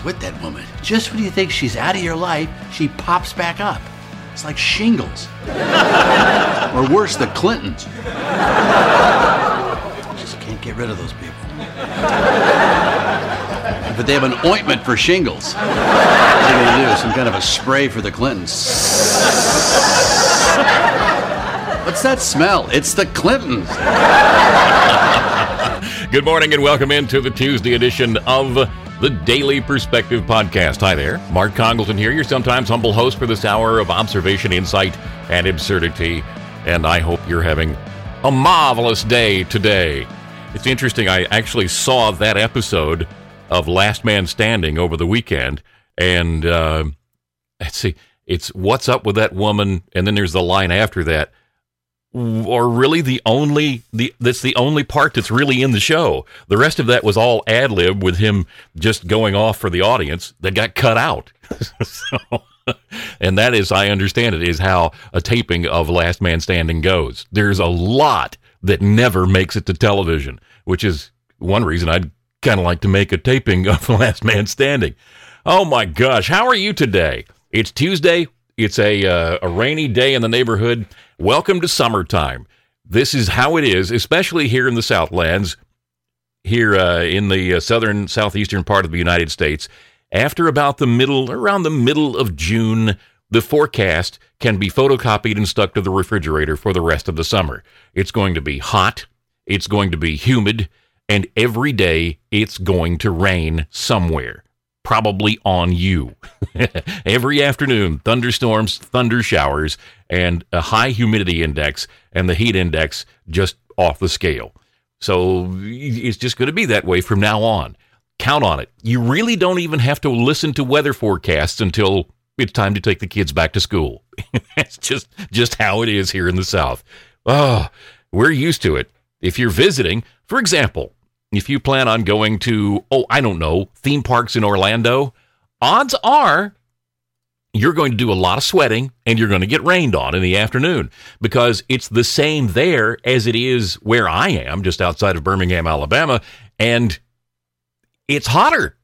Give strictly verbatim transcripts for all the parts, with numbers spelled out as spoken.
with that woman? Just when you think she's out of your life, she pops back up. It's like shingles. Or worse, the Clintons. Just can't get rid of those people. But they have an ointment for shingles. What are they going to do? Some kind of a spray for the Clintons. What's that smell? It's the Clintons. Good morning and welcome into the Tuesday edition of the Daily Perspective Podcast. Hi there, Mark Congleton here, your sometimes humble host for this hour of observation, insight, and absurdity. And I hope you're having a marvelous day today. It's interesting, I actually saw that episode of Last Man Standing over the weekend, and uh, let's see, it's what's up with that woman, and then there's the line after that. Or really the only the that's the only part that's really in the show. The rest of that was all ad lib with him just going off for the audience that got cut out. So, and that is, I understand it, is how a taping of Last Man Standing goes. There's a lot that never makes it to television, which is one reason I'd kind of like to make a taping of Last Man Standing. Oh my gosh, how are you today? It's Tuesday. It's a uh, a rainy day in the neighborhood. Welcome to summertime. This is how it is, especially here in the Southlands, here uh, in the uh, southern, southeastern part of the United States. After about the middle, around the middle of June, the forecast can be photocopied and stuck to the refrigerator for the rest of the summer. It's going to be hot, it's going to be humid, and every day it's going to rain somewhere. Probably on you. Every afternoon, thunderstorms, thunder showers, and a high humidity index, and the heat index just off the scale. So it's just going to be that way from now on. Count on it. You really don't even have to listen to weather forecasts until it's time to take the kids back to school. That's just, just how it is here in the South. Oh, we're used to it. If you're visiting, for example, if you plan on going to, oh, I don't know, theme parks in Orlando, odds are you're going to do a lot of sweating and you're going to get rained on in the afternoon because it's the same there as it is where I am, just outside of Birmingham, Alabama, and it's hotter.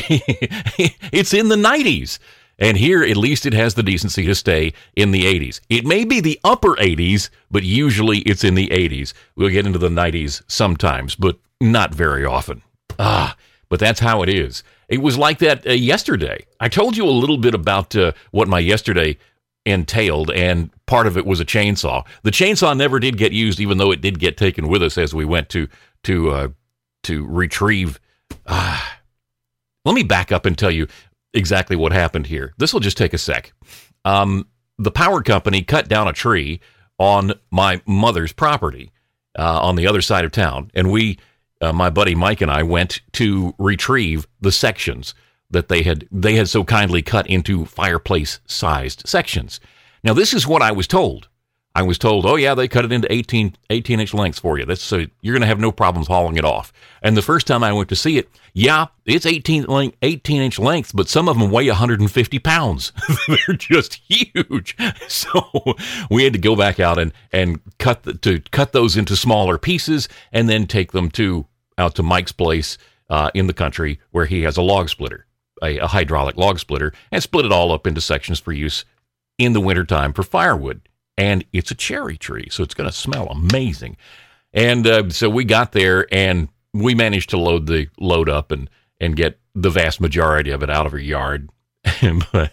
It's in the nineties. And here, at least it has the decency to stay in the eighties. It may be the upper eighties, but usually it's in the eighties. We'll get into the nineties sometimes, but not very often. Ah, but that's how it is. It was like that uh, yesterday. I told you a little bit about uh, what my yesterday entailed, and part of it was a chainsaw. The chainsaw never did get used, even though it did get taken with us as we went to to uh, to retrieve. Uh, let me back up and tell you exactly what happened here. This will just take a sec. Um, the power company cut down a tree on my mother's property uh, on the other side of town, and we. Uh, my buddy Mike and I went to retrieve the sections that they had they had so kindly cut into fireplace-sized sections. Now, this is what I was told. I was told, oh, yeah, they cut it into eighteen, eighteen-inch lengths for you. That's so you're going to have no problems hauling it off. And the first time I went to see it, yeah, it's eighteen-inch lengths, but some of them weigh one hundred fifty pounds. They're just huge. So we had to go back out and, and cut the, to cut those into smaller pieces and then take them to out to Mike's place uh, in the country where he has a log splitter, a, a hydraulic log splitter, and split it all up into sections for use in the wintertime for firewood. And it's a cherry tree, so it's going to smell amazing. And uh, so we got there, and we managed to load the load up and, and get the vast majority of it out of her yard. But,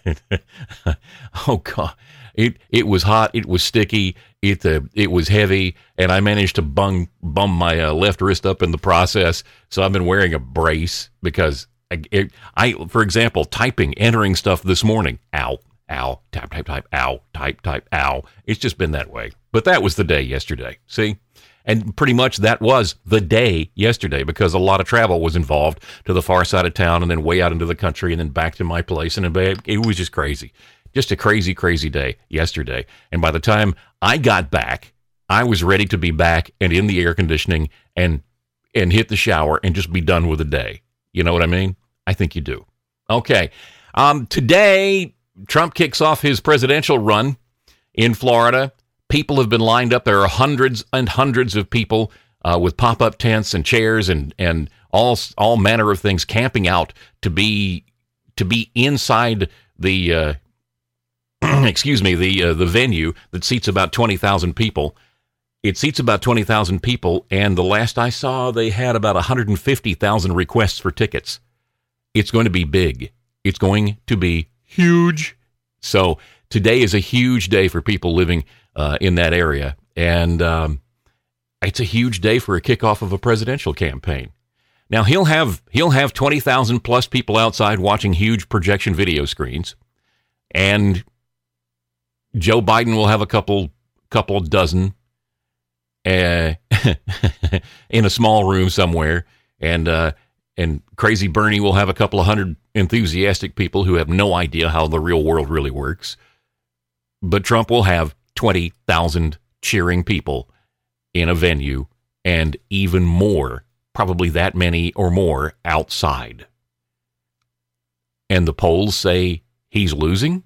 oh, God. It it was hot, it was sticky, it uh, it was heavy, and I managed to bung, bum my uh, left wrist up in the process. So I've been wearing a brace because, I, it, I, for example, typing, entering stuff this morning, ow, ow, type, type, type, ow, type, type, ow. It's just been that way. But that was the day yesterday, see? And pretty much that was the day yesterday because a lot of travel was involved to the far side of town and then way out into the country and then back to my place. And it was just crazy. Just a crazy, crazy day yesterday. And by the time I got back, I was ready to be back and in the air conditioning and and hit the shower and just be done with the day. You know what I mean? I think you do. Okay. Um, today, Trump kicks off his presidential run in Florida. People have been lined up. There are hundreds and hundreds of people uh, with pop-up tents and chairs and, and all all manner of things camping out to be to be inside the, uh, excuse me, the uh, the venue that seats about twenty thousand people. It seats about twenty thousand people, and the last I saw, they had about one hundred fifty thousand requests for tickets. It's going to be big. It's going to be huge. So today is a huge day for people living uh, in that area, and um, it's a huge day for a kickoff of a presidential campaign. Now, he'll have he'll have twenty thousand plus people outside watching huge projection video screens, and Joe Biden will have a couple couple dozen uh, in a small room somewhere, and uh, and Crazy Bernie will have a couple of hundred enthusiastic people who have no idea how the real world really works. But Trump will have twenty thousand cheering people in a venue, and even more, probably that many or more, outside. And the polls say he's losing?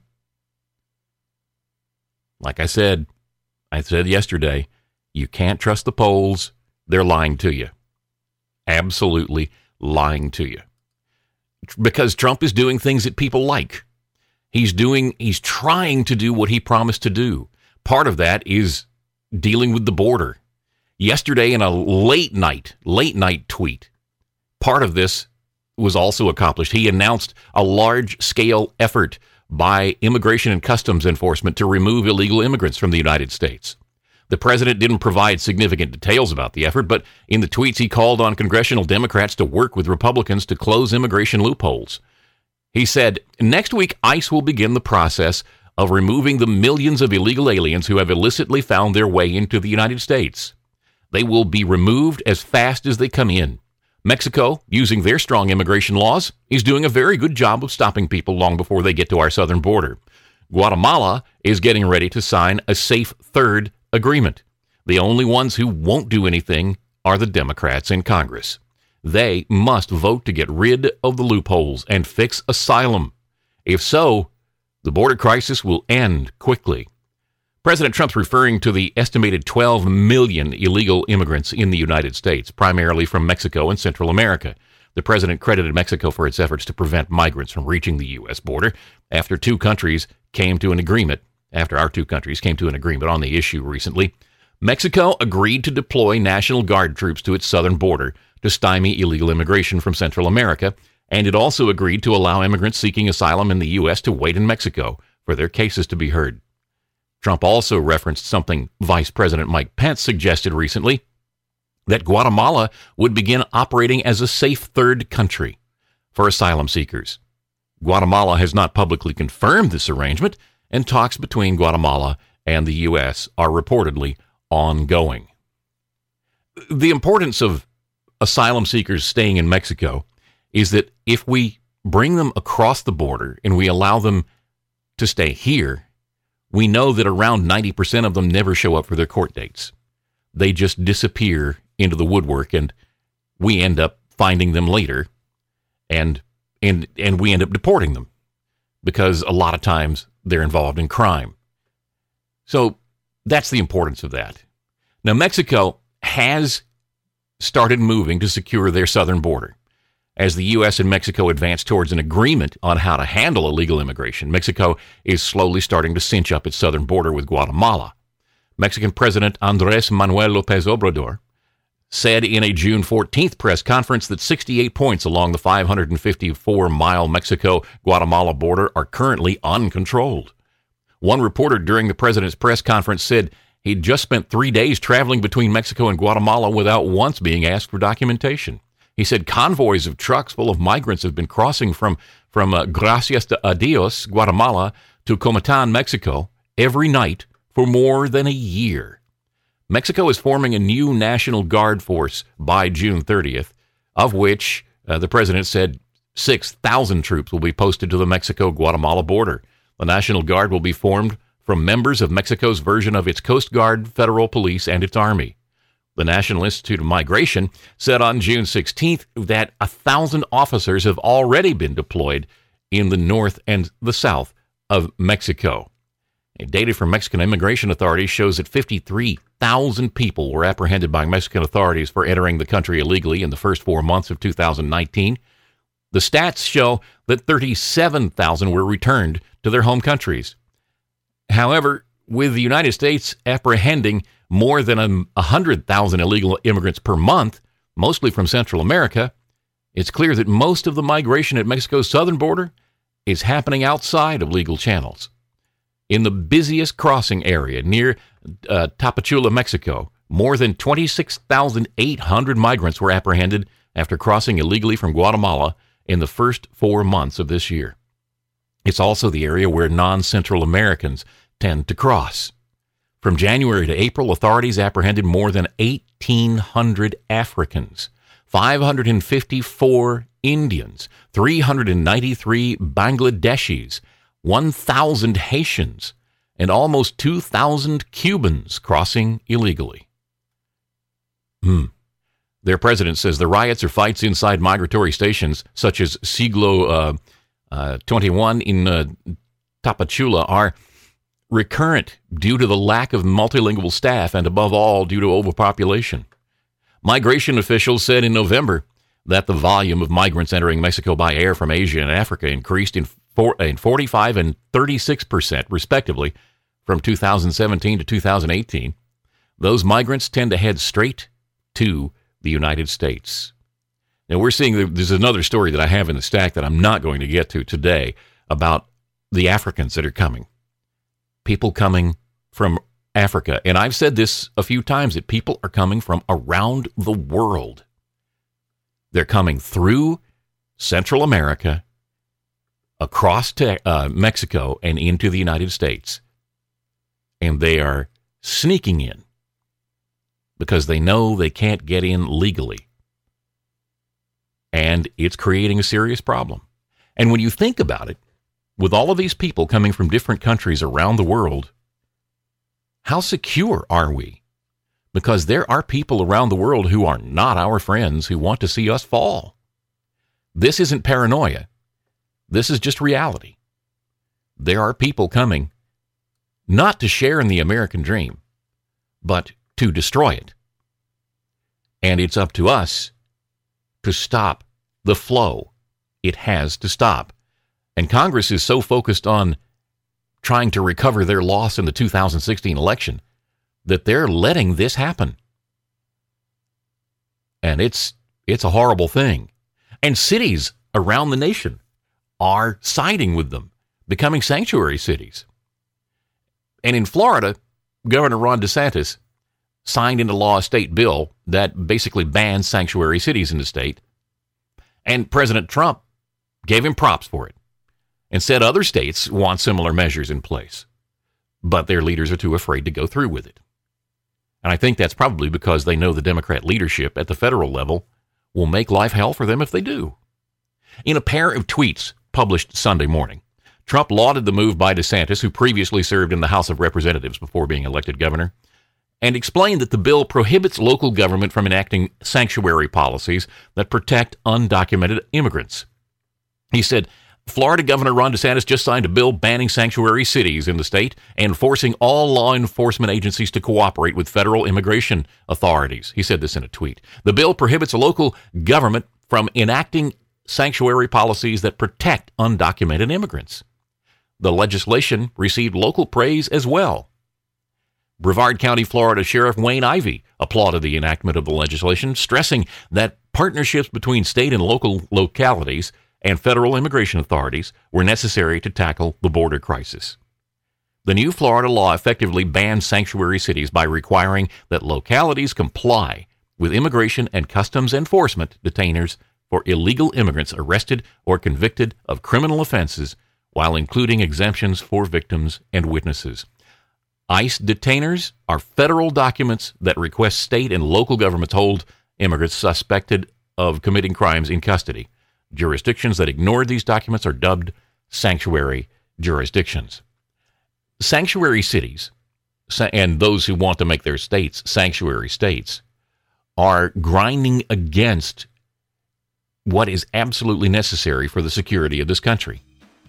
Like I said, I said yesterday, you can't trust the polls. They're lying to you. Absolutely lying to you. Because Trump is doing things that people like. He's doing, he's trying to do what he promised to do. Part of that is dealing with the border. Yesterday in a late night, late night tweet, part of this was also accomplished. He announced a large-scale effort by Immigration and Customs Enforcement to remove illegal immigrants from the United States. The president didn't provide significant details about the effort, but in the tweets he called on congressional Democrats to work with Republicans to close immigration loopholes. He said, next week ICE will begin the process of removing the millions of illegal aliens who have illicitly found their way into the United States. They will be removed as fast as they come in. Mexico, using their strong immigration laws, is doing a very good job of stopping people long before they get to our southern border. Guatemala is getting ready to sign a safe third agreement. The only ones who won't do anything are the Democrats in Congress. They must vote to get rid of the loopholes and fix asylum. If so, the border crisis will end quickly. President Trump's referring to the estimated twelve million illegal immigrants in the United States, primarily from Mexico and Central America. The president credited Mexico for its efforts to prevent migrants from reaching the U S border after two countries came to an agreement, after our two countries came to an agreement on the issue recently. Mexico agreed to deploy National Guard troops to its southern border to stymie illegal immigration from Central America, and it also agreed to allow immigrants seeking asylum in the U S to wait in Mexico for their cases to be heard. Trump also referenced something Vice President Mike Pence suggested recently, that Guatemala would begin operating as a safe third country for asylum seekers. Guatemala has not publicly confirmed this arrangement, and talks between Guatemala and the U S are reportedly ongoing. The importance of asylum seekers staying in Mexico is that if we bring them across the border and we allow them to stay here, we know that around ninety percent of them never show up for their court dates. They just disappear into the woodwork, and we end up finding them later, and and and we end up deporting them because a lot of times they're involved in crime. So that's the importance of that. Now, Mexico has started moving to secure their southern border. As the U S and Mexico advance towards an agreement on how to handle illegal immigration, Mexico is slowly starting to cinch up its southern border with Guatemala. Mexican President Andrés Manuel López Obrador said in a June fourteenth press conference that sixty-eight points along the five hundred fifty-four mile Mexico-Guatemala border are currently uncontrolled. One reporter during the president's press conference said he'd just spent three days traveling between Mexico and Guatemala without once being asked for documentation. He said convoys of trucks full of migrants have been crossing from, from uh, Gracias a Dios, Guatemala, to Comitán, Mexico, every night for more than a year. Mexico is forming a new National Guard force by June thirtieth, of which uh, the president said six thousand troops will be posted to the Mexico-Guatemala border. The National Guard will be formed from members of Mexico's version of its Coast Guard, Federal Police, and its Army. The National Institute of Migration said on June sixteenth that one thousand officers have already been deployed in the north and the south of Mexico. Data from Mexican immigration authorities shows that fifty-three thousand people were apprehended by Mexican authorities for entering the country illegally in the first four months of two thousand nineteen. The stats show that thirty-seven thousand were returned to their home countries. However, with the United States apprehending more than one hundred thousand illegal immigrants per month, mostly from Central America, it's clear that most of the migration at Mexico's southern border is happening outside of legal channels. In the busiest crossing area near uh, Tapachula, Mexico, more than twenty-six thousand eight hundred migrants were apprehended after crossing illegally from Guatemala in the first four months of this year. It's also the area where non-Central Americans tend to cross. From January to April, authorities apprehended more than eighteen hundred Africans, five hundred fifty-four Indians, three hundred ninety-three Bangladeshis, one thousand Haitians, and almost two thousand Cubans crossing illegally. Hmm. Their president says the riots or fights inside migratory stations, such as Siglo uh, uh, twenty-one in uh, Tapachula, are recurrent due to the lack of multilingual staff and, above all, due to overpopulation. Migration officials said in November that the volume of migrants entering Mexico by air from Asia and Africa increased in, four, in forty-five and thirty-six percent, respectively, from two thousand seventeen to two thousand eighteen. Those migrants tend to head straight to the United States. Now, we're seeing, there's another story that I have in the stack that I'm not going to get to today about the Africans that are coming. People coming from Africa. And I've said this a few times, that people are coming from around the world. They're coming through Central America, across to uh, Mexico, and into the United States. And they are sneaking in because they know they can't get in legally. And it's creating a serious problem. And when you think about it, with all of these people coming from different countries around the world, how secure are we? Because there are people around the world who are not our friends who want to see us fall. This isn't paranoia. This is just reality. There are people coming not to share in the American dream, but to destroy it. And it's up to us to stop the flow. It has to stop. And Congress is so focused on trying to recover their loss in the two thousand sixteen election that they're letting this happen. And it's it's a horrible thing. And cities around the nation are siding with them, becoming sanctuary cities. And in Florida, Governor Ron DeSantis signed into law a state bill that basically bans sanctuary cities in the state. And President Trump gave him props for it and said other states want similar measures in place, but their leaders are too afraid to go through with it. And I think that's probably because they know the Democrat leadership at the federal level will make life hell for them if they do. In a pair of tweets published Sunday morning, Trump lauded the move by DeSantis, who previously served in the House of Representatives before being elected governor, and explained that the bill prohibits local government from enacting sanctuary policies that protect undocumented immigrants. He said, Florida Governor Ron DeSantis just signed a bill banning sanctuary cities in the state and forcing all law enforcement agencies to cooperate with federal immigration authorities. He said this in a tweet. The bill prohibits a local government from enacting sanctuary policies that protect undocumented immigrants. The legislation received local praise as well. Brevard County, Florida Sheriff Wayne Ivey applauded the enactment of the legislation, stressing that partnerships between state and local localities and federal immigration authorities were necessary to tackle the border crisis. The new Florida law effectively bans sanctuary cities by requiring that localities comply with immigration and customs enforcement detainers for illegal immigrants arrested or convicted of criminal offenses, while including exemptions for victims and witnesses. ICE detainers are federal documents that request state and local governments hold immigrants suspected of committing crimes in custody. Jurisdictions that ignore these documents are dubbed sanctuary jurisdictions. Sanctuary cities, and those who want to make their states sanctuary states, are grinding against what is absolutely necessary for the security of this country.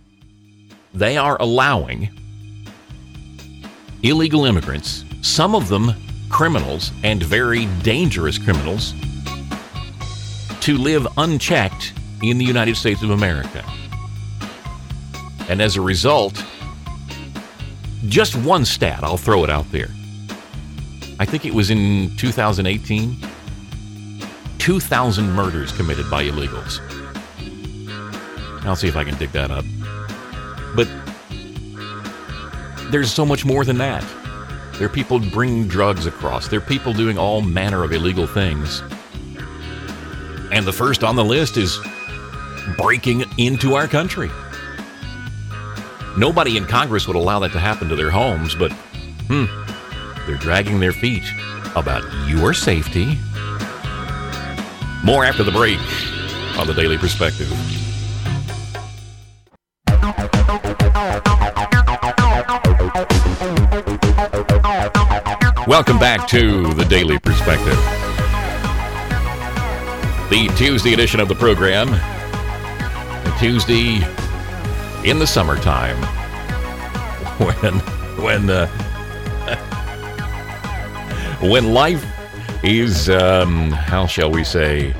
They are allowing illegal immigrants, some of them criminals and very dangerous criminals, to live unchecked in the United States of America. And as a result, just one stat, I'll throw it out there. I think it was in two thousand eighteen, two thousand murders committed by illegals. I'll see if I can dig that up. But there's so much more than that. There are people bringing drugs across. There are people doing all manner of illegal things. And the first on the list is breaking into our country. Nobody in Congress would allow that to happen to their homes, but hmm, they're dragging their feet about your safety. More after the break on the Daily Perspective. Welcome back to the Daily Perspective. The Tuesday edition of the program. A Tuesday in the summertime. When, when, uh, when life is, um, how shall we say,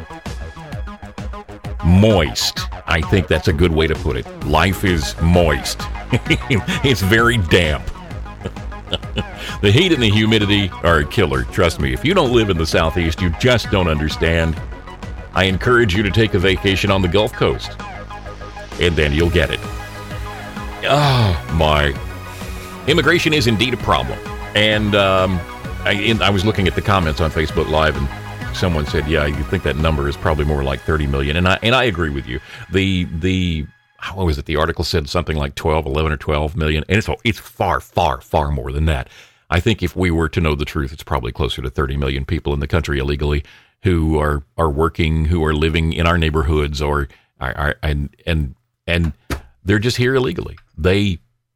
moist. I think that's a good way to put it. Life is moist. It's very damp. The heat and the humidity are a killer. Trust me, if you don't live in the Southeast, you just don't understand. I encourage you to take a vacation on the Gulf Coast, and then you'll get it. Oh, my. Immigration is indeed a problem. And um, I, in, I was looking at the comments on Facebook Live, and someone said, yeah, you think that number is probably more like thirty million. And I and I agree with you. The, the what was it? The article said something like twelve, eleven, or twelve million. And it's, it's far, far, far more than that. I think if we were to know the truth, it's probably closer to thirty million people in the country illegally who are, are working, who are living in our neighborhoods, or are, are and and and they're just here illegally. They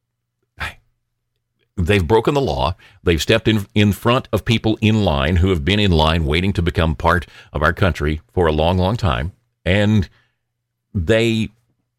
they've broken the law. They've stepped in in front of people in line who have been in line waiting to become part of our country for a long, long time, and they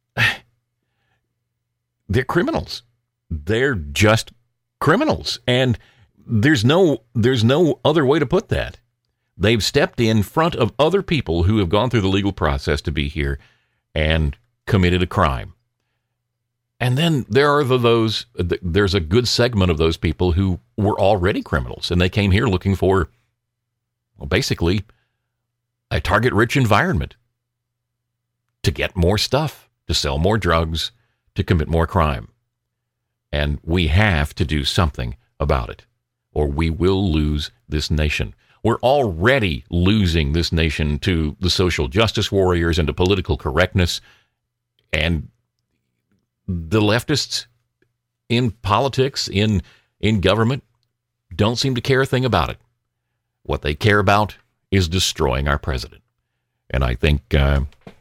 they're criminals. They're just criminals, and there's no there's no other way to put that. They've stepped in front of other people who have gone through the legal process to be here and committed a crime. And then there are the, those there's a good segment of those people who were already criminals, and they came here looking for, well, basically a target-rich environment to get more stuff, to sell more drugs, to commit more crime. And we have to do something about it, or we will lose this nation. We're already losing this nation to the social justice warriors and to political correctness. And the leftists in politics, in in government, don't seem to care a thing about it. What they care about is destroying our president. And I think uh,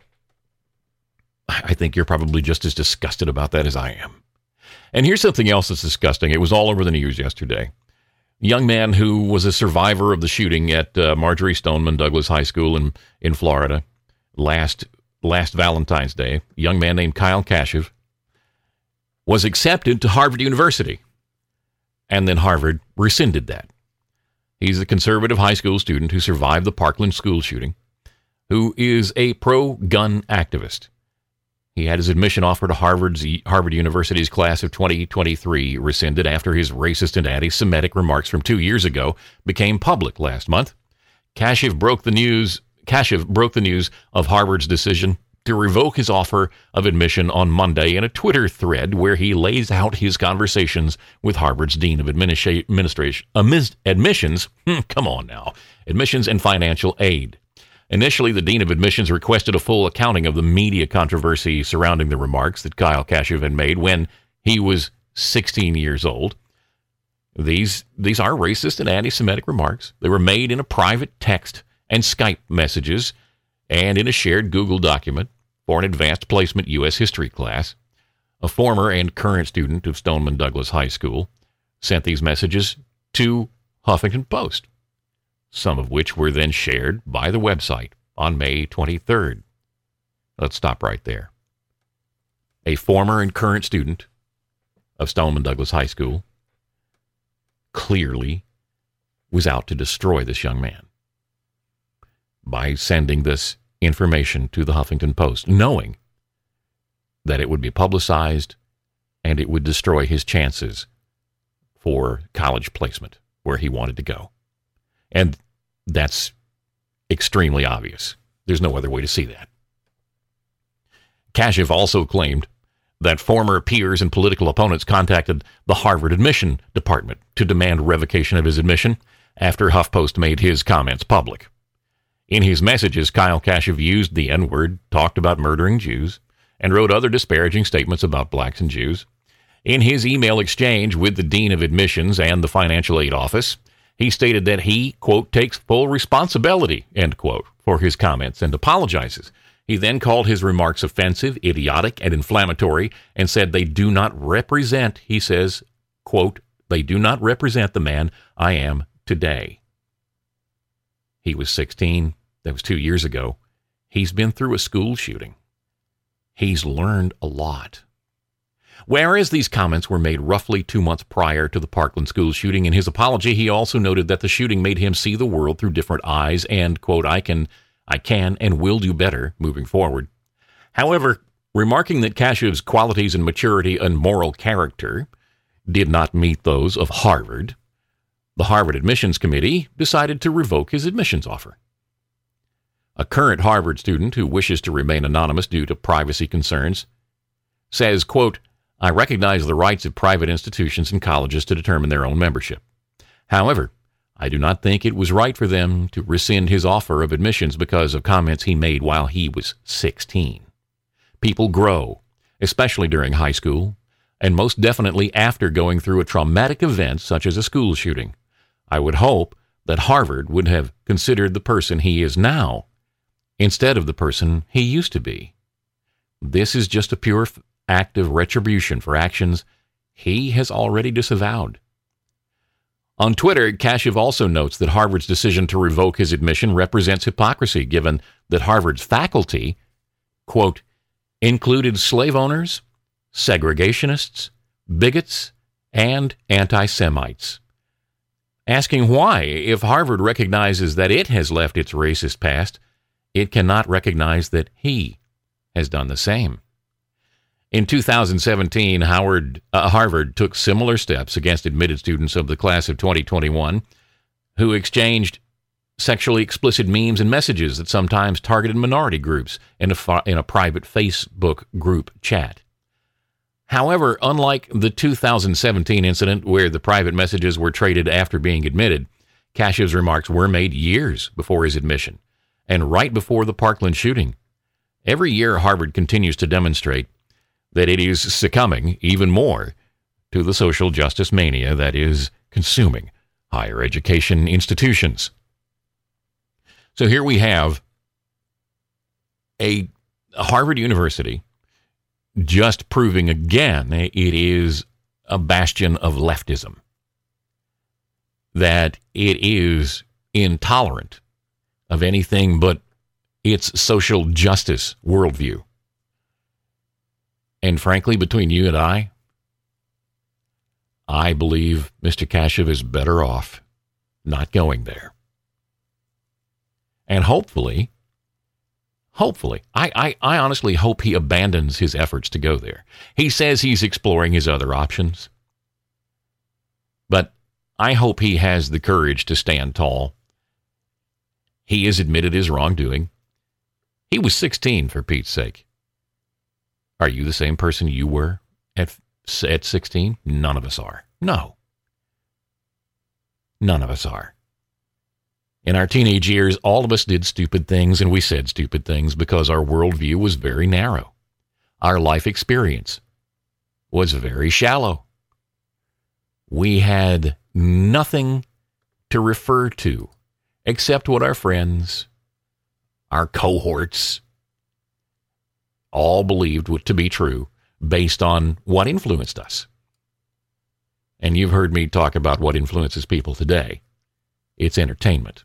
I think you're probably just as disgusted about that as I am. And here's something else that's disgusting. It was all over the news yesterday. A young man who was a survivor of the shooting at uh, Marjory Stoneman Douglas High School in, in Florida last last Valentine's Day, a young man named Kyle Kashuv, was accepted to Harvard University. And then Harvard rescinded that. He's a conservative high school student who survived the Parkland school shooting, who is a pro-gun activist. He had his admission offer to Harvard's Harvard University's class of twenty twenty-three rescinded after his racist and anti-Semitic remarks from two years ago became public last month. Kashuv broke the news. Kashuv broke the news of Harvard's decision to revoke his offer of admission on Monday in a Twitter thread where he lays out his conversations with Harvard's dean of administra- administration, admissions. Come on now, admissions and financial aid. Initially, the dean of admissions requested a full accounting of the media controversy surrounding the remarks that Kyle Kashuv had made when he was sixteen years old. These these are racist and anti-Semitic remarks. They were made in a private text and Skype messages and in a shared Google document for an advanced placement U S history class. A former and current student of Stoneman Douglas High School sent these messages to Huffington Post, some of which were then shared by the website on May twenty-third. Let's stop right there. A former and current student of Stoneman Douglas High School clearly was out to destroy this young man by sending this information to the Huffington Post, knowing that it would be publicized and it would destroy his chances for college placement where he wanted to go. And that's extremely obvious. There's no other way to see that. Kashev also claimed that former peers and political opponents contacted the Harvard admission department to demand revocation of his admission after HuffPost made his comments public. In his messages, Kyle Kashev used the N-word, talked about murdering Jews, and wrote other disparaging statements about blacks and Jews. In his email exchange with the Dean of Admissions and the Financial Aid Office, he stated that he, quote, takes full responsibility, end quote, for his comments and apologizes. He then called his remarks offensive, idiotic, and inflammatory and said they do not represent, he says, quote, they do not represent the man I am today. He was sixteen. That was two years ago. He's been through a school shooting. He's learned a lot. Whereas these comments were made roughly two months prior to the Parkland school shooting, in his apology, he also noted that the shooting made him see the world through different eyes and, quote, I can, I can and will do better moving forward. However, remarking that Kashev's qualities and maturity and moral character did not meet those of Harvard, the Harvard Admissions Committee decided to revoke his admissions offer. A current Harvard student who wishes to remain anonymous due to privacy concerns says, quote, I recognize the rights of private institutions and colleges to determine their own membership. However, I do not think it was right for them to rescind his offer of admissions because of comments he made while he was sixteen. People grow, especially during high school, and most definitely after going through a traumatic event such as a school shooting. I would hope that Harvard would have considered the person he is now instead of the person he used to be. This is just a pure act of retribution for actions he has already disavowed. On Twitter, Kashev also notes that Harvard's decision to revoke his admission represents hypocrisy, given that Harvard's faculty, quote, included slave owners, segregationists, bigots, and anti-Semites. Asking why, if Harvard recognizes that it has left its racist past, it cannot recognize that he has done the same. In two thousand seventeen, Howard, uh, Harvard took similar steps against admitted students of the class of twenty twenty-one who exchanged sexually explicit memes and messages that sometimes targeted minority groups in a, in a private Facebook group chat. However, unlike the two thousand seventeen incident where the private messages were traded after being admitted, Kashev's remarks were made years before his admission and right before the Parkland shooting. Every year, Harvard continues to demonstrate that it is succumbing even more to the social justice mania that is consuming higher education institutions. So here we have a Harvard University just proving again it is a bastion of leftism, that it is intolerant of anything but its social justice worldview. And frankly, between you and I, I believe Mister Kashev is better off not going there. And hopefully, hopefully, I, I, I honestly hope he abandons his efforts to go there. He says he's exploring his other options. But I hope he has the courage to stand tall. He has admitted his wrongdoing. He was sixteen, for Pete's sake. Are you the same person you were at at sixteen? None of us are. No. None of us are. In our teenage years, all of us did stupid things, and we said stupid things because our worldview was very narrow. Our life experience was very shallow. We had nothing to refer to except what our friends, our cohorts, all believed to be true based on what influenced us. And you've heard me talk about what influences people today. It's entertainment.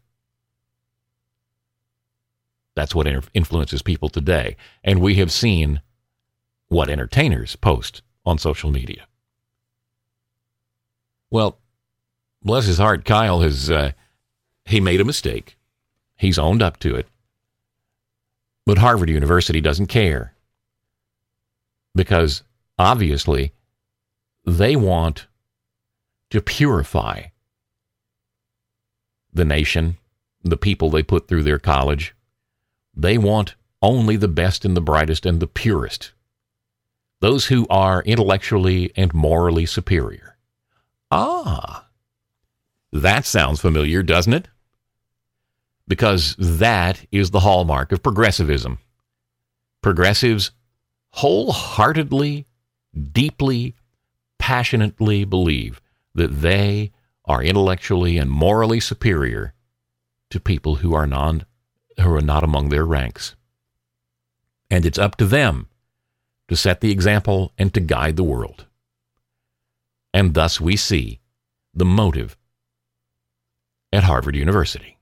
That's what influences people today. And we have seen what entertainers post on social media. Well, bless his heart, Kyle has, uh, he made a mistake. He's owned up to it. But Harvard University doesn't care. Because, obviously, they want to purify the nation, the people they put through their college. They want only the best and the brightest and the purest. Those who are intellectually and morally superior. Ah, that sounds familiar, doesn't it? Because that is the hallmark of progressivism. Progressives wholeheartedly, deeply, passionately believe that they are intellectually and morally superior to people who are non, who are not among their ranks. And it's up to them to set the example and to guide the world. And thus we see the motive at Harvard University.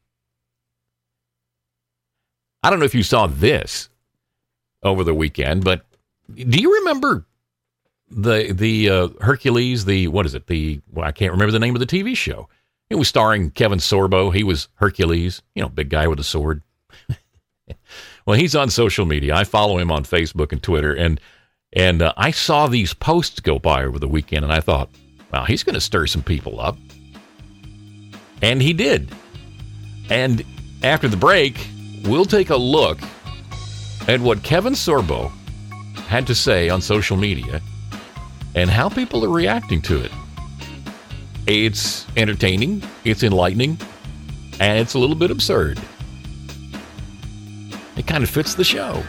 I don't know if you saw this over the weekend, but do you remember the the uh, Hercules, the, what is it, the, well, I can't remember the name of the T V show. It was starring Kevin Sorbo. He was Hercules, you know, big guy with a sword. Well, he's on social media. I follow him on Facebook and Twitter, and and uh, I saw these posts go by over the weekend, and I thought, wow, he's going to stir some people up. And he did. And after the break, we'll take a look at what Kevin Sorbo had to say on social media and how people are reacting to it. It's entertaining, it's enlightening, and it's a little bit absurd. It kind of fits the show.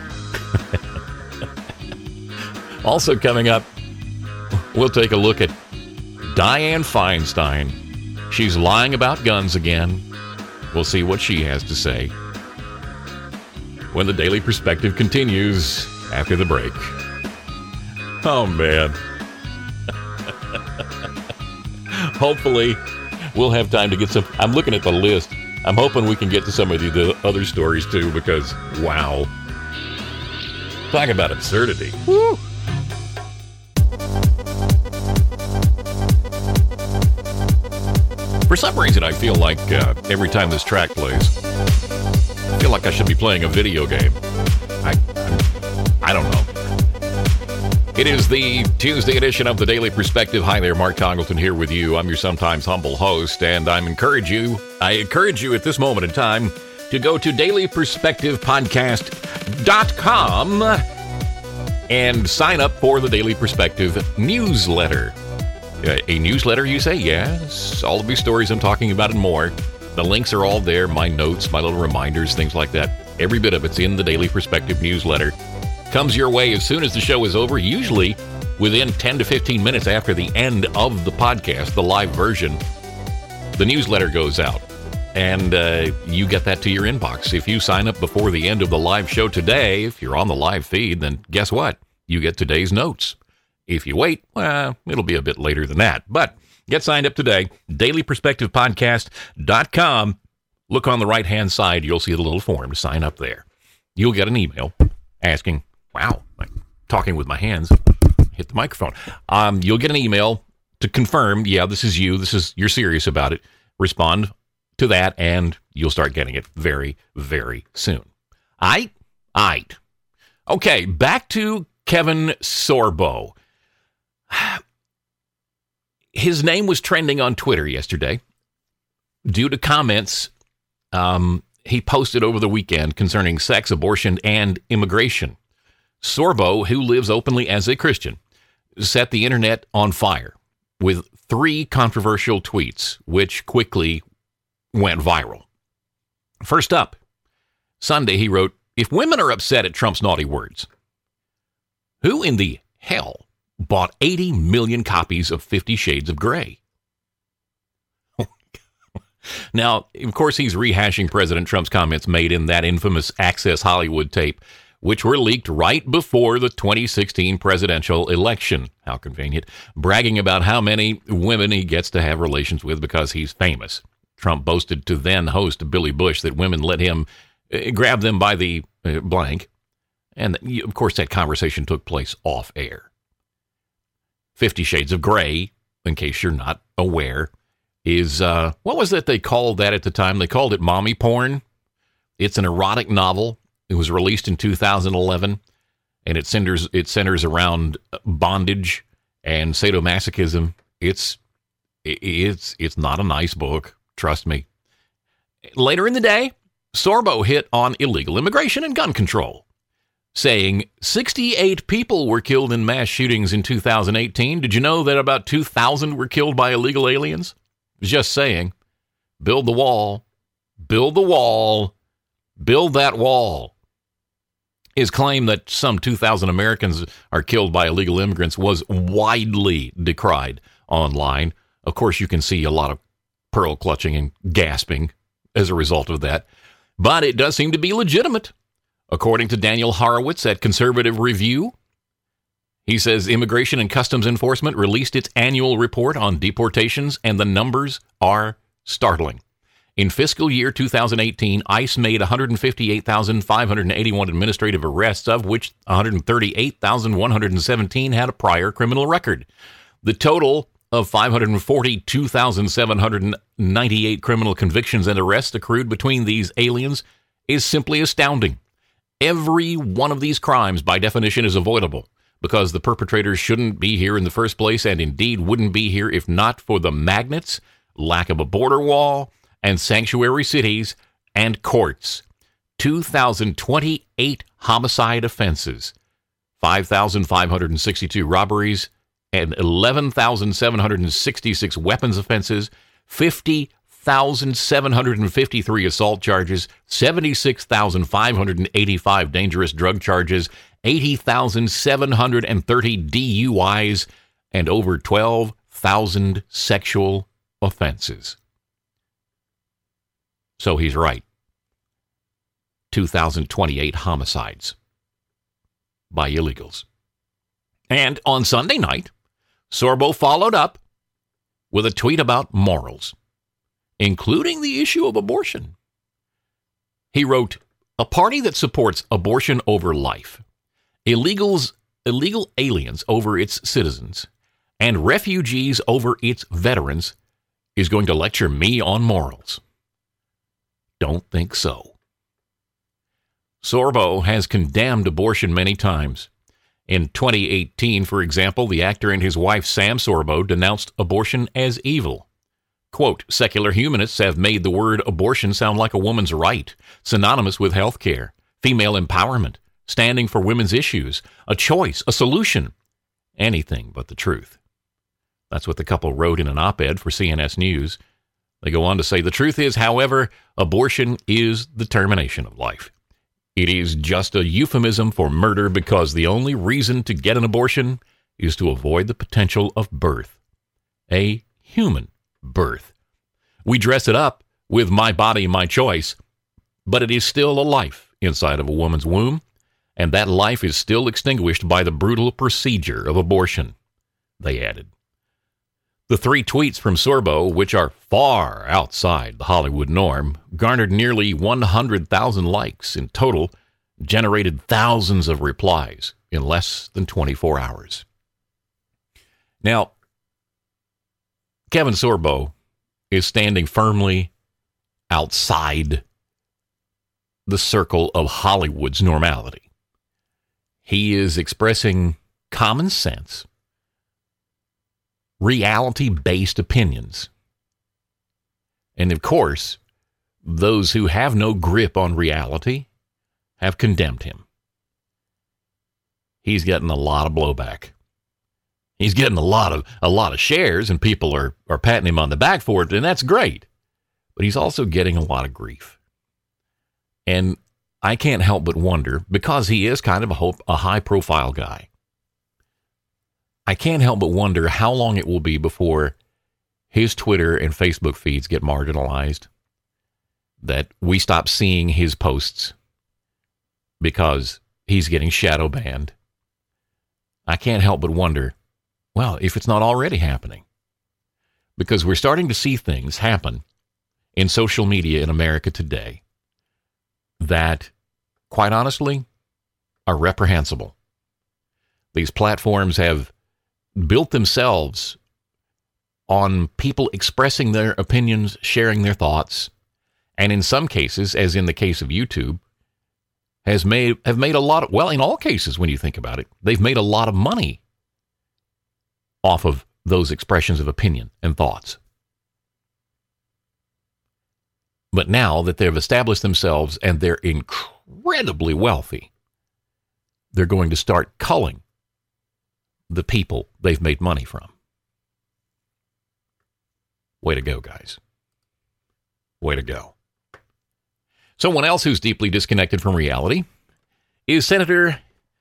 Also coming up, we'll take a look at Dianne Feinstein. She's lying about guns again. We'll see what she has to say when the Daily Perspective continues after the break. Oh, man. Hopefully, we'll have time to get some. I'm looking at the list. I'm hoping we can get to some of the, the other stories, too, because, wow. Talk about absurdity. Woo! For some reason, I feel like uh, every time this track plays, I feel like I should be playing a video game. I, I don't know. It is the Tuesday edition of the Daily Perspective. Hi there, Mark Congleton here with you. I'm your sometimes humble host, and I'm encourage you. I encourage you at this moment in time to go to daily perspective podcast dot com and sign up for the Daily Perspective newsletter. Uh, a newsletter, you say? Yes. All of these stories I'm talking about and more. The links are all there. My notes, my little reminders, things like that. Every bit of it's in the Daily Perspective newsletter. Comes your way as soon as the show is over, usually within ten to fifteen minutes after the end of the podcast, the live version. The newsletter goes out, and uh, you get that to your inbox. If you sign up before the end of the live show today, if you're on the live feed, then guess what? You get today's notes. If you wait, well, it'll be a bit later than that. But get signed up today, daily perspective podcast dot com. Look on the right-hand side. You'll see the little form to sign up there. You'll get an email asking, wow, I'm talking with my hands. Hit the microphone. Um, you'll get an email to confirm, yeah, this is you. This is, you're serious about it. Respond to that, and you'll start getting it very, very soon. Aight? Aight. Okay, back to Kevin Sorbo. His name was trending on Twitter yesterday due to comments um, he posted over the weekend concerning sex, abortion, and immigration. Sorbo, who lives openly as a Christian, set the internet on fire with three controversial tweets, which quickly went viral. First up, Sunday he wrote, "If women are upset at Trump's naughty words, who in the hell bought eighty million copies of Fifty Shades of Grey?" Now, of course, he's rehashing President Trump's comments made in that infamous Access Hollywood tape, which were leaked right before the twenty sixteen presidential election. How convenient. Bragging about how many women he gets to have relations with because he's famous. Trump boasted to then host Billy Bush that women let him uh, grab them by the uh, blank. And, of course, that conversation took place off air. Fifty Shades of Grey, in case you're not aware, is, uh, what was it they called that at the time? They called it mommy porn. It's an erotic novel. It was released in two thousand eleven, and it centers, it centers around bondage And Sadomasochism, it's it's it's not a nice book, trust me. Later in the day, Sorbo hit on illegal immigration and gun control, saying sixty-eight people were killed in mass shootings in two thousand eighteen. Did you know that about two thousand were killed by illegal aliens? Just saying. Build the wall. Build the wall. Build that wall. His claim that some two thousand Americans are killed by illegal immigrants was widely decried online. Of course, you can see a lot of pearl clutching and gasping as a result of that. But it does seem to be legitimate. According to Daniel Horowitz at Conservative Review, he says Immigration and Customs Enforcement released its annual report on deportations, and the numbers are startling. In fiscal year two thousand eighteen, ICE made one hundred fifty-eight thousand five hundred eighty-one administrative arrests, of which one hundred thirty-eight thousand one hundred seventeen had a prior criminal record. The total of five hundred forty-two thousand seven hundred ninety-eight criminal convictions and arrests accrued between these aliens is simply astounding. Every one of these crimes, by definition, is avoidable because the perpetrators shouldn't be here in the first place, and indeed wouldn't be here if not for the magnets, lack of a border wall, and sanctuary cities and courts. two thousand twenty-eight homicide offenses, five thousand five hundred sixty-two robberies, and eleven thousand seven hundred sixty-six weapons offenses, fifty thousand seven hundred fifty-three assault charges, seventy-six thousand five hundred eighty-five dangerous drug charges, eighty thousand seven hundred thirty D U Is, and over twelve thousand sexual offenses. So he's right. two thousand twenty-eight homicides by illegals. And on Sunday night, Sorbo followed up with a tweet about morals, including the issue of abortion. He wrote, "A party that supports abortion over life, illegals, illegal aliens over its citizens, and refugees over its veterans is going to lecture me on morals. Don't think so." Sorbo has condemned abortion many times. In twenty eighteen, for example, the actor and his wife, Sam Sorbo, denounced abortion as evil. Quote, "Secular humanists have made the word abortion sound like a woman's right, synonymous with health care, female empowerment, standing for women's issues, a choice, a solution, anything but the truth." That's what the couple wrote in an op-ed for C N S News. They go on to say, "The truth is, however, abortion is the termination of life. It is just a euphemism for murder because the only reason to get an abortion is to avoid the potential of birth, a human birth. We dress it up with my body, my choice, but it is still a life inside of a woman's womb, and that life is still extinguished by the brutal procedure of abortion," they added. The three tweets from Sorbo, which are far outside the Hollywood norm, garnered nearly one hundred thousand likes in total, generated thousands of replies in less than twenty-four hours. Now, Kevin Sorbo is standing firmly outside the circle of Hollywood's normality. He is expressing common sense, reality-based opinions. And of course, those who have no grip on reality have condemned him. He's getting a lot of blowback. He's getting a lot of a lot of shares, and people are, are patting him on the back for it, and that's great. But he's also getting a lot of grief. And I can't help but wonder, because he is kind of a, hope, a high-profile guy, I can't help but wonder how long it will be before his Twitter and Facebook feeds get marginalized, that we stop seeing his posts because he's getting shadow banned. I can't help but wonder, well, if it's not already happening. Because we're starting to see things happen in social media in America today that, quite honestly, are reprehensible. These platforms have built themselves on people expressing their opinions, sharing their thoughts, and in some cases, as in the case of YouTube, has made have made a lot of, well, in all cases, when you think about it, they've made a lot of money off of those expressions of opinion and thoughts. But now that they've established themselves and they're incredibly wealthy, they're going to start culling the people they've made money from. Way to go, guys. Way to go. Someone else who's deeply disconnected from reality is Senator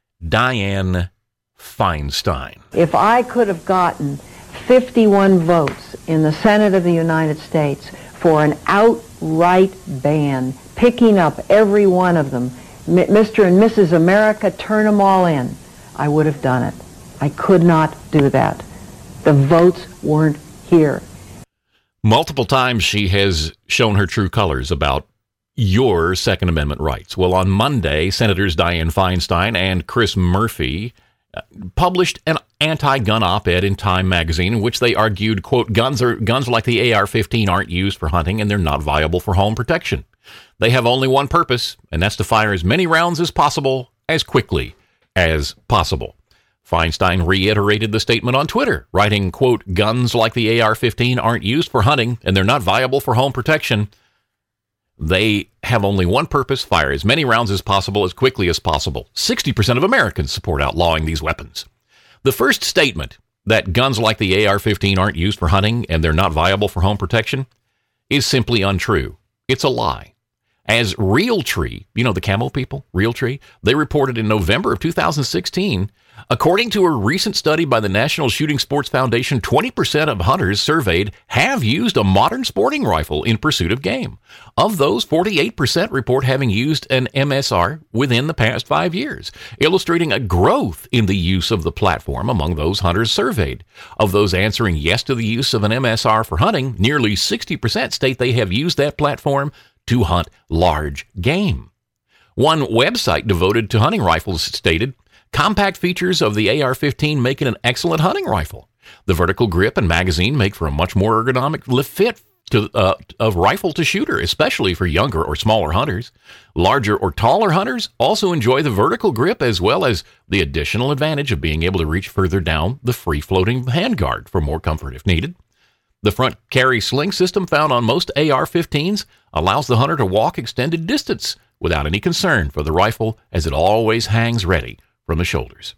Dianne Feinstein. If I could have gotten fifty-one votes in the Senate of the United States for an outright ban, picking up every one of them, Mister and Missus America, turn them all in, I would have done it. I could not do that. The votes weren't here. Multiple times she has shown her true colors about your Second Amendment rights. Well, on Monday, Senators Dianne Feinstein and Chris Murphy published an anti-gun op-ed in Time magazine in which they argued, quote, guns are guns like the A R fifteen aren't used for hunting and they're not viable for home protection. They have only one purpose, and that's to fire as many rounds as possible, as quickly as possible. Feinstein reiterated the statement on Twitter, writing, quote, guns like the A R fifteen aren't used for hunting and they're not viable for home protection. They have only one purpose, fire as many rounds as possible, as quickly as possible. sixty percent of Americans support outlawing these weapons. The first statement, that guns like the A R fifteen aren't used for hunting and they're not viable for home protection, is simply untrue. It's a lie. As Realtree, you know the camel people, Realtree, they reported in November of two thousand sixteen, according to a recent study by the National Shooting Sports Foundation, twenty percent of hunters surveyed have used a modern sporting rifle in pursuit of game. Of those, forty-eight percent report having used an M S R within the past five years, illustrating a growth in the use of the platform among those hunters surveyed. Of those answering yes to the use of an M S R for hunting, nearly sixty percent state they have used that platform to hunt large game. One website devoted to hunting rifles stated, compact features of the A R fifteen make it an excellent hunting rifle. The vertical grip and magazine make for a much more ergonomic fit to, uh, of rifle to shooter, especially for younger or smaller hunters. Larger or taller hunters also enjoy the vertical grip as well as the additional advantage of being able to reach further down the free-floating handguard for more comfort if needed. The front carry sling system found on most A R fifteens allows the hunter to walk extended distance without any concern for the rifle, as it always hangs ready from the shoulders.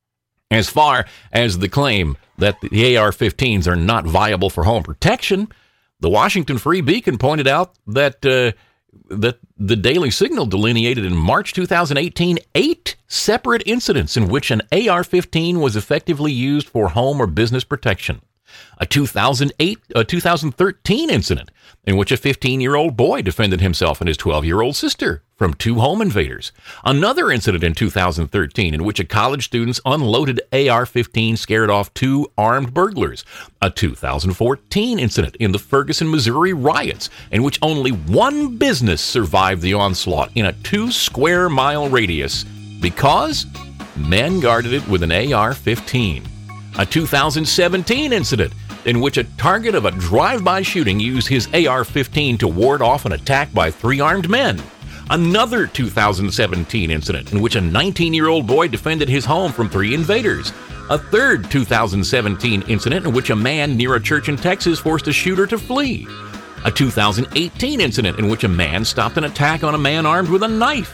As far as the claim that the A R fifteens are not viable for home protection, the Washington Free Beacon pointed out that uh, that the Daily Signal delineated in March two thousand eighteen eight separate incidents in which an A R fifteen was effectively used for home or business protection. A two thousand eight, a two thousand thirteen incident in which a fifteen-year-old boy defended himself and his twelve-year-old sister from two home invaders. Another incident in two thousand thirteen in which a college student's unloaded A R fifteen scared off two armed burglars. A two thousand fourteen incident in the Ferguson, Missouri riots in which only one business survived the onslaught in a two-square-mile radius because men guarded it with an A R fifteen. A two thousand seventeen incident in which a target of a drive-by shooting used his A R fifteen to ward off an attack by three armed men. Another two thousand seventeen incident in which a nineteen-year-old boy defended his home from three invaders. A third two thousand seventeen incident in which a man near a church in Texas forced a shooter to flee. A two thousand eighteen incident in which a man stopped an attack on a man armed with a knife,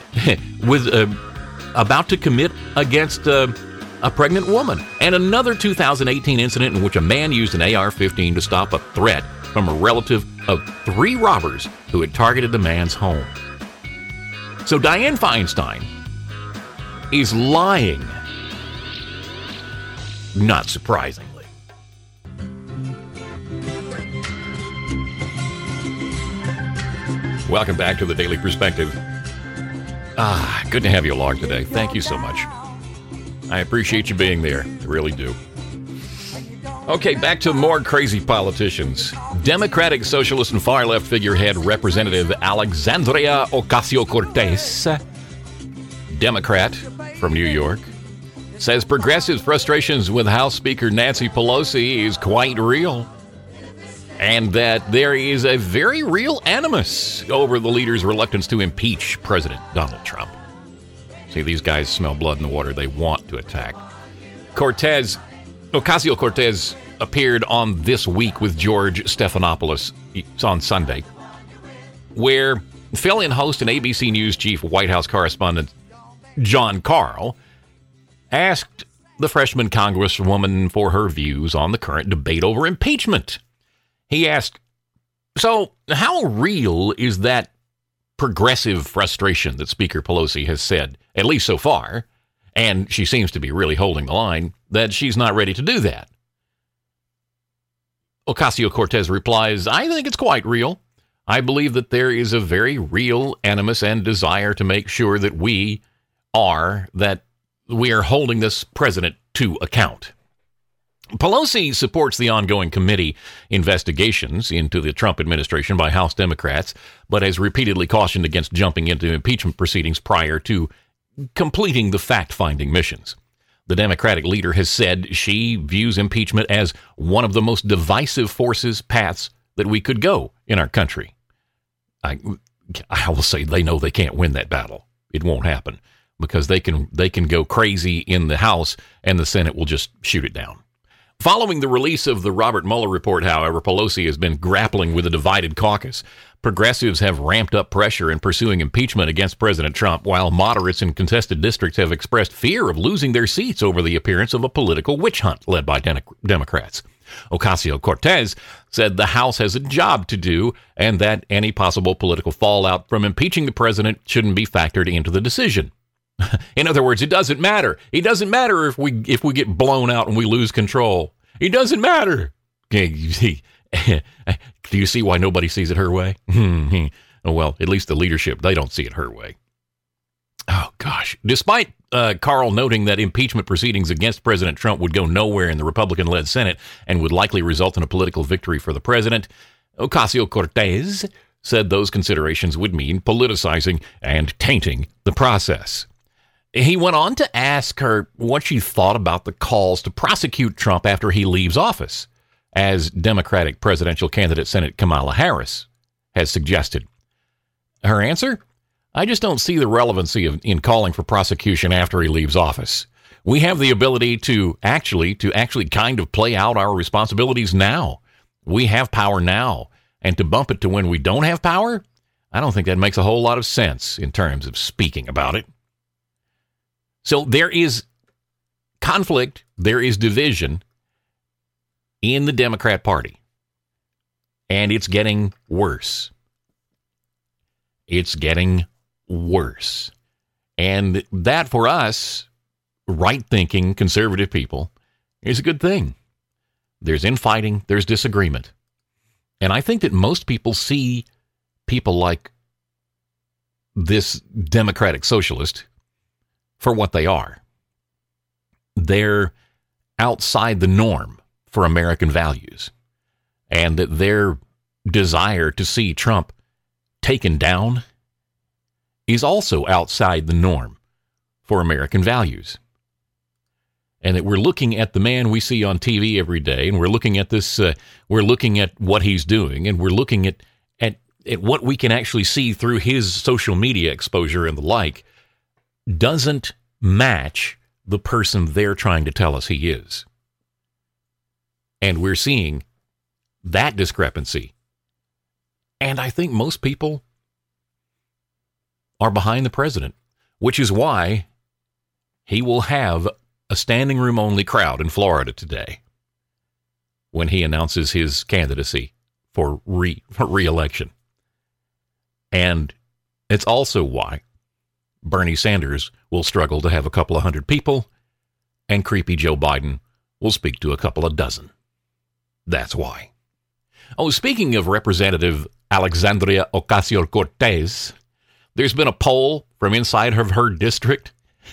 with uh, about to commit against uh, a pregnant woman. And another two thousand eighteen incident in which a man used an A R fifteen to stop a threat from a relative of three robbers who had targeted the man's home. So Dianne Feinstein is lying, not surprisingly. Welcome back to the Daily Perspective. Ah, good to have you along today. Thank you so much. I appreciate you being there. I really do. Okay, back to more crazy politicians. Democratic socialist and far-left figurehead Representative Alexandria Ocasio-Cortez, Democrat from New York, says progressives' frustrations with House Speaker Nancy Pelosi is quite real, and that there is a very real animus over the leader's reluctance to impeach President Donald Trump. See, these guys smell blood in the water. They want to attack. Cortez Ocasio-Cortez appeared on This Week with George Stephanopoulos on Sunday, where fill-in host and A B C News chief White House correspondent Jon Karl asked the freshman congresswoman for her views on the current debate over impeachment. He asked, so how real is that progressive frustration that Speaker Pelosi has said, at least so far, and she seems to be really holding the line, that she's not ready to do that? Ocasio-Cortez replies, I think it's quite real. I believe that there is a very real animus and desire to make sure that we are, that we are holding this president to account. Pelosi supports the ongoing committee investigations into the Trump administration by House Democrats, but has repeatedly cautioned against jumping into impeachment proceedings prior to completing the fact-finding missions. The Democratic leader has said she views impeachment as one of the most divisive forces, paths that we could go in our country. I, I will say they know they can't win that battle. It won't happen because they can they can go crazy in the House and the Senate will just shoot it down. Following the release of the Robert Mueller report, however, Pelosi has been grappling with a divided caucus. Progressives have ramped up pressure in pursuing impeachment against President Trump, while moderates in contested districts have expressed fear of losing their seats over the appearance of a political witch hunt led by de- Democrats. Ocasio-Cortez said the House has a job to do and that any possible political fallout from impeaching the president shouldn't be factored into the decision. In other words, it doesn't matter. It doesn't matter if we if we get blown out and we lose control. It doesn't matter. Do you see why nobody sees it her way? Oh, well, at least the leadership, they don't see it her way. Oh, gosh. Despite uh, Karl noting that impeachment proceedings against President Trump would go nowhere in the Republican-led Senate and would likely result in a political victory for the president, Ocasio-Cortez said those considerations would mean politicizing and tainting the process. He went on to ask her what she thought about the calls to prosecute Trump after he leaves office, as Democratic presidential candidate Senator Kamala Harris has suggested. Her answer? I just don't see the relevancy of in calling for prosecution after he leaves office. We have the ability to actually to actually kind of play out our responsibilities now. We have power now, and to bump it to when we don't have power, I don't think that makes a whole lot of sense in terms of speaking about it. So there is conflict, there is division in the Democrat Party, and it's getting worse. It's getting worse. And that, for us, right-thinking, conservative people, is a good thing. There's infighting, there's disagreement. And I think that most people see people like this Democratic socialist for what they are. They're outside the norm for American values, and that their desire to see Trump taken down is also outside the norm for American values. And that we're looking at the man we see on T V every day, and we're looking at this, uh, we're looking at what he's doing, and we're looking at, at, at what we can actually see through his social media exposure and the like, doesn't match the person they're trying to tell us he is. And we're seeing that discrepancy. And I think most people are behind the president, which is why he will have a standing room only crowd in Florida today when he announces his candidacy for re for re-election. And it's also why Bernie Sanders will struggle to have a couple of hundred people, and creepy Joe Biden will speak to a couple of dozen. That's why. Oh, speaking of Representative Alexandria Ocasio-Cortez, there's been a poll from inside of her district.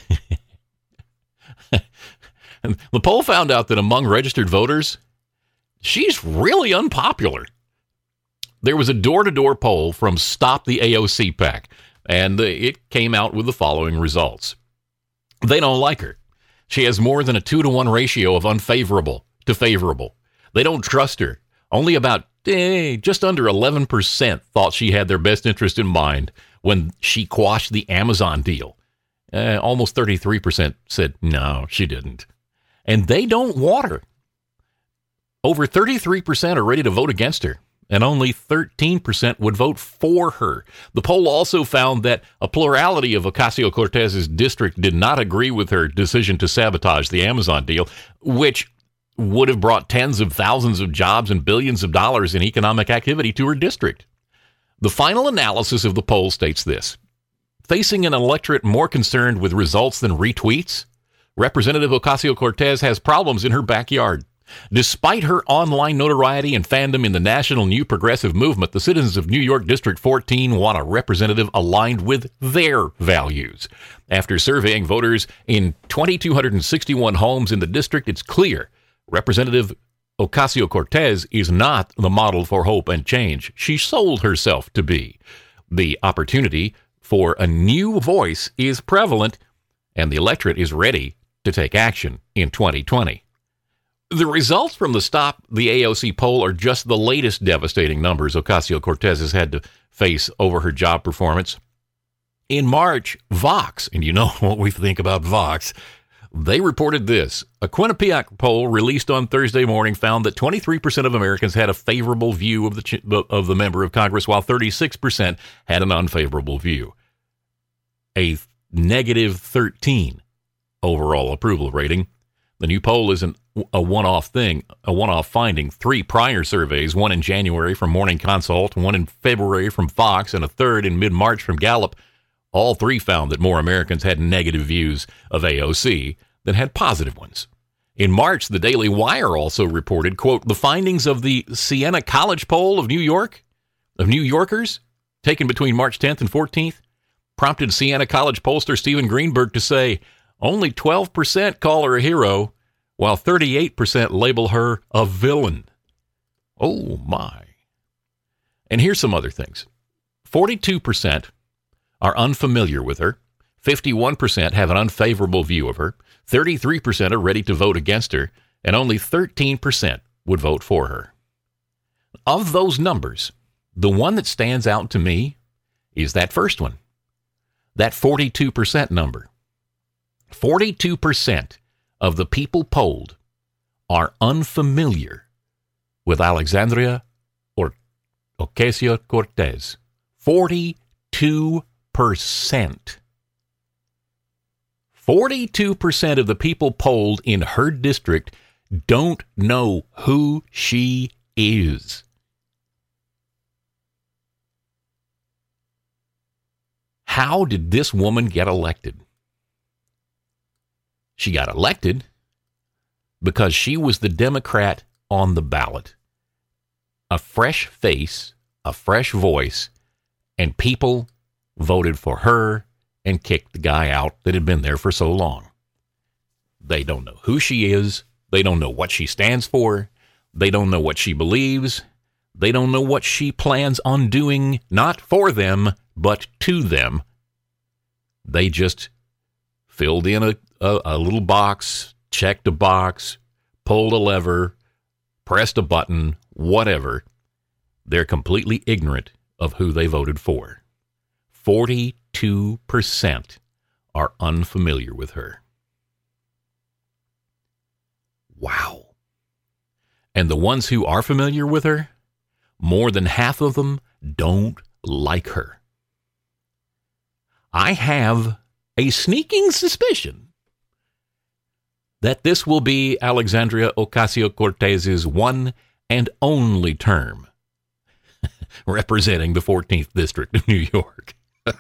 The poll found out that among registered voters, she's really unpopular. There was a door-to-door poll from Stop the A O C PAC, and it came out with the following results. They don't like her. She has more than a two to one ratio of unfavorable to favorable. They don't trust her. Only about eh, just under eleven percent thought she had their best interest in mind when she quashed the Amazon deal. Uh, almost thirty-three percent said no, she didn't. and they don't want her. Over thirty-three percent are ready to vote against her, and only thirteen percent would vote for her. The poll also found that a plurality of Ocasio-Cortez's district did not agree with her decision to sabotage the Amazon deal, which would have brought tens of thousands of jobs and billions of dollars in economic activity to her district. The final analysis of the poll states this: facing an electorate more concerned with results than retweets, Representative Ocasio-Cortez has problems in her backyard. Despite her online notoriety and fandom in the national New Progressive movement, the citizens of New York District fourteen want a representative aligned with their values. After surveying voters in two thousand two hundred sixty-one homes in the district, it's clear Representative Ocasio-Cortez is not the model for hope and change she sold herself to be. The opportunity for a new voice is prevalent, and the electorate is ready to take action in twenty twenty. The results from the Stop the A O C poll are just the latest devastating numbers Ocasio-Cortez has had to face over her job performance. In March, Vox, and you know what we think about Vox, they reported this. A Quinnipiac poll released on Thursday morning found that twenty-three percent of Americans had a favorable view of the of the member of Congress, while thirty-six percent had an unfavorable view. A negative thirteen overall approval rating. The new poll isn't a one-off thing, a one-off finding. Three prior surveys, one in January from Morning Consult, one in February from Fox, and a third in mid-March from Gallup, all three found that more Americans had negative views of A O C than had positive ones. In March, the Daily Wire also reported, quote, the findings of the Siena College poll of New York, of New Yorkers, taken between March tenth and fourteenth, prompted Siena College pollster Stephen Greenberg to say only twelve percent call her a hero, while thirty-eight percent label her a villain. Oh, my. And here's some other things. forty-two percent are unfamiliar with her. fifty-one percent have an unfavorable view of her. thirty-three percent are ready to vote against her, and only thirteen percent would vote for her. Of those numbers, the one that stands out to me is that first one, that forty-two percent number. forty-two percent of the people polled are unfamiliar with Alexandria or Ocasio-Cortez. forty-two percent. forty-two percent of the people polled in her district don't know who she is. How did this woman get elected? She got elected because she was the Democrat on the ballot. A fresh face, a fresh voice, and people voted for her and kicked the guy out that had been there for so long. They don't know who she is. They don't know what she stands for. They don't know what she believes. They don't know what she plans on doing, not for them, but to them. They just filled in a, a, a little box, checked a box, pulled a lever, pressed a button, whatever. They're completely ignorant of who they voted for. forty-two percent are unfamiliar with her. Wow. And the ones who are familiar with her, more than half of them don't like her. I have a sneaking suspicion that this will be Alexandria Ocasio-Cortez's one and only term representing the fourteenth District of New York.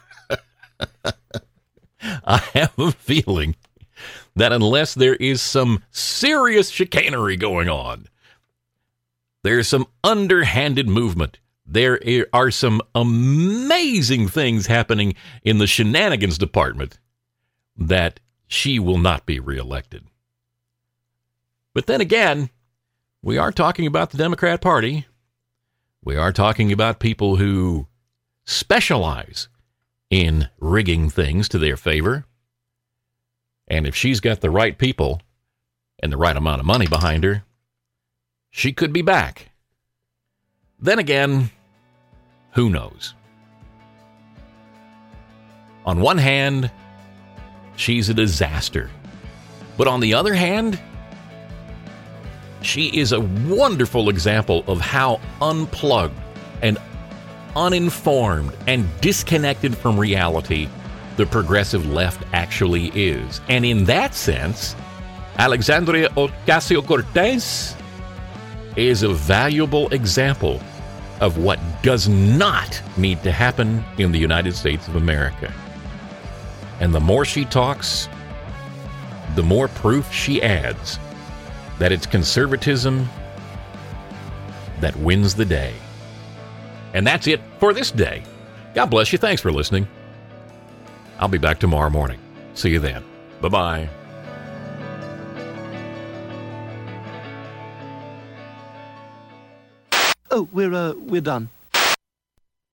I have a feeling that unless there is some serious chicanery going on, there's some underhanded movement, there are some amazing things happening in the shenanigans department, that she will not be reelected. But then again, we are talking about the Democrat Party. We are talking about people who specialize in rigging things to their favor. And if she's got the right people and the right amount of money behind her, she could be back. Then again, who knows? On one hand, she's a disaster. But on the other hand, She is a wonderful example of how unplugged and uninformed and disconnected from reality the progressive left actually is. And in that sense, Alexandria Ocasio-Cortez is a valuable example of what does not need to happen in the United States of America. And the more she talks, the more proof she adds that it's conservatism that wins the day. And that's it for this day. God bless you. Thanks for listening. I'll be back tomorrow morning. See you then. Bye-bye. Oh, we're, uh, we're done.